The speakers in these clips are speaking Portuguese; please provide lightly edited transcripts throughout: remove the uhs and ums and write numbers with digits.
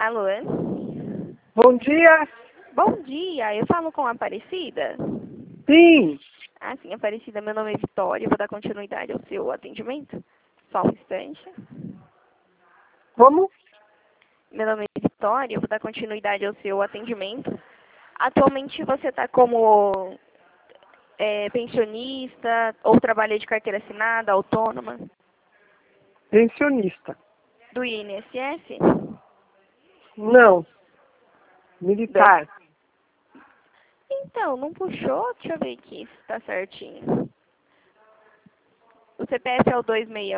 Alô? Bom dia. Bom dia, eu falo com a Aparecida? Sim. Ah, sim, Aparecida, meu nome é Vitória, eu vou dar continuidade ao seu atendimento. Só um instante. Como? Meu nome é Vitória, eu vou dar continuidade ao seu atendimento. Atualmente você está como pensionista ou trabalha de carteira assinada, autônoma, Pensionista. do INSS? Não. Militar. Então, não puxou? Deixa eu ver aqui se está certinho. O CPF é o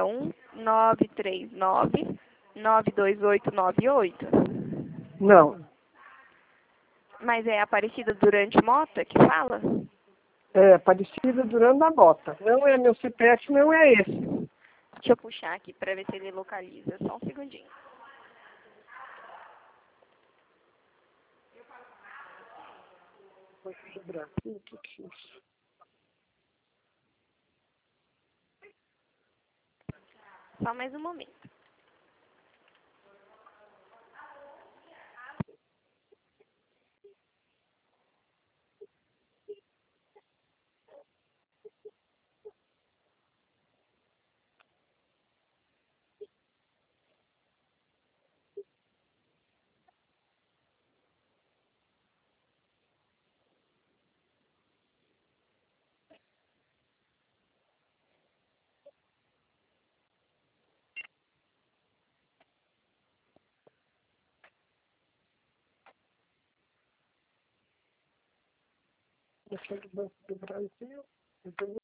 261-939-92898. Não. Mas é Aparecida Durante Mota que fala? É Aparecida Durando a Bota. Não é meu CPF, não é esse. Deixa eu puxar aqui para ver se ele localiza. Só um segundinho. Só mais um momento. Esse é do Banco do Brasil.